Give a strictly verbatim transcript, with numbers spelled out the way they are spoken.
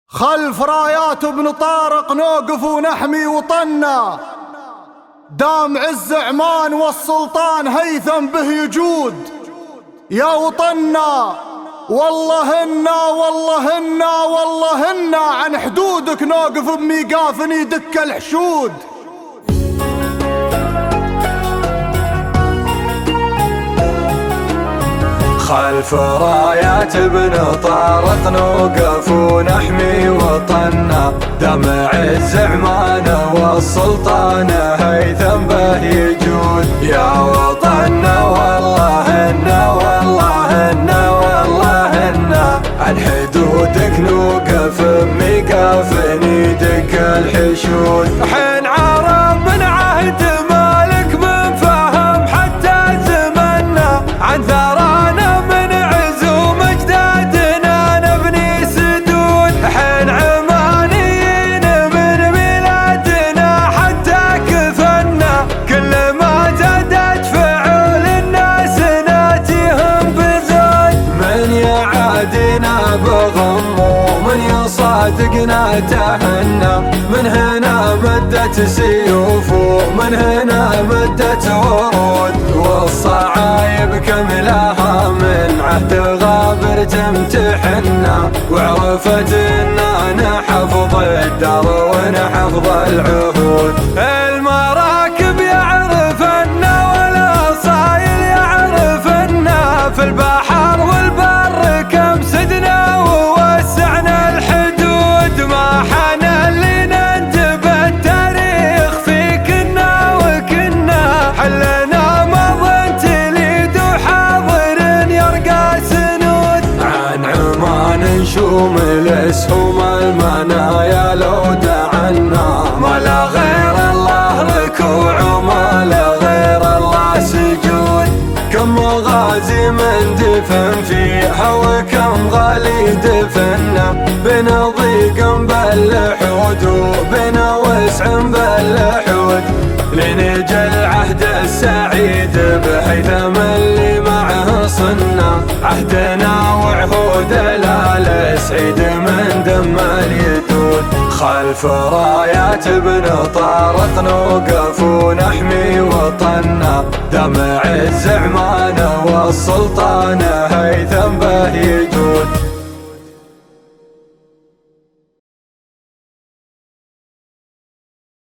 خلف رايات ابن طارق نوقف ونحمي وطننا، دام عز عمان والسلطان هيثم به يجود. يا وطننا والله هنا والله هنا والله هنا عن حدودك نوقف بميقاف يدك الحشود. خلف رايات ابن طارق نوقف ونحمي وطننا، دم عز عمان والسلطان هيثم به يجود. يا وطننا والله هنا والله هنا والله هنا عن حدودك نوقف بميقاف يدك الحشود. حين عرب من عهد مالك من فهم حتى زمنا، عن ثرانا من عز ومجدادنا نبني سدود. حين عمانيين من بلادنا حتى كفنا، كل ما زادت فعول الناس ناتيهم بزود. من يعادينا بغم ومن يصادقنا تهنا، من هنا مدت سيوف ومن هنا مدت ورود. والصعايب كملها من عهد غابر تمتحنا، وعرفت اننا نحفظ الدار ونحفظ العهود. المراكب يعرفنا والاصايل يعرفنا، في البحر والبر كم سدنا ووسعنا الحدود. ما حنا اللي ننتب التاريخ في كنا وكنا، حلنا مضى تليد وحاضر يرقى سنود. عن عمان نشوم الاسهم المنايا لو دعنا، ما لا غير الله ركوع وما لا غير الله سجود. كم غازي من دفن فيها وكم غالي دفنا، بين ضيق بالحود وبين وسع بالحود. لنجل العهد السعيد بهيثم اللي معه صنا، عهدنا وعهود الآل سعيد من دم اليدود. خلف رايات ابن طارق نوقف ونحمي وطننا، دم عز عمان والسلطان هيثم به يجود.